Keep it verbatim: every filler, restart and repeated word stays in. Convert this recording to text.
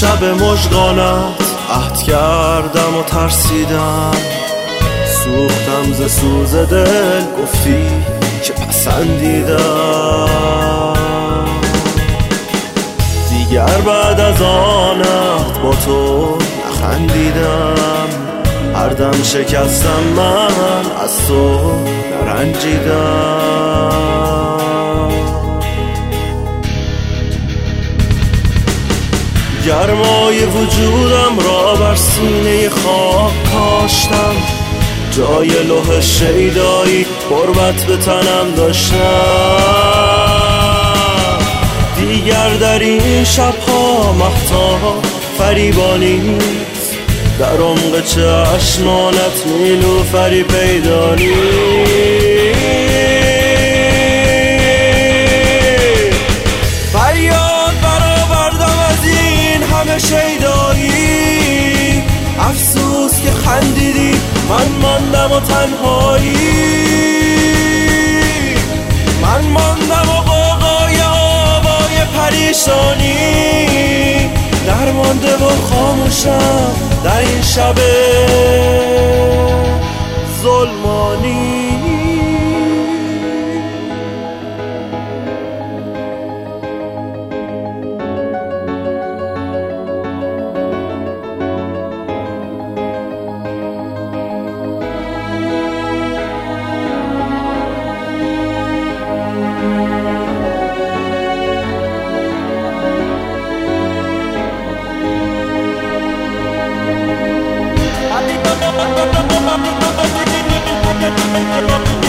شب مژگانت عهد کردم و ترسیدم، سوختم ز سوز دل گفتی که پسندیدم. دیگر بعد از آن عهد با تو نخندیدم، هر دم شکستم من از تو نرنجیدم. گرمای وجودم را بر سینه خاک کاشتم، جای لوح شیدایی قربت به تنم داشتم. دیگر در این شبها مهتاب فریبانی نیست، در عمق چشمانت نیلوفری پیدا نیست. فریاد برآوردم از این همه شیدایی، افسوس که خندیدی من ماندم و تنهایی. من ماندم و قوقای آوای پریشانی، درمانده و خاموشم در این شب ظلمانی. Thank you.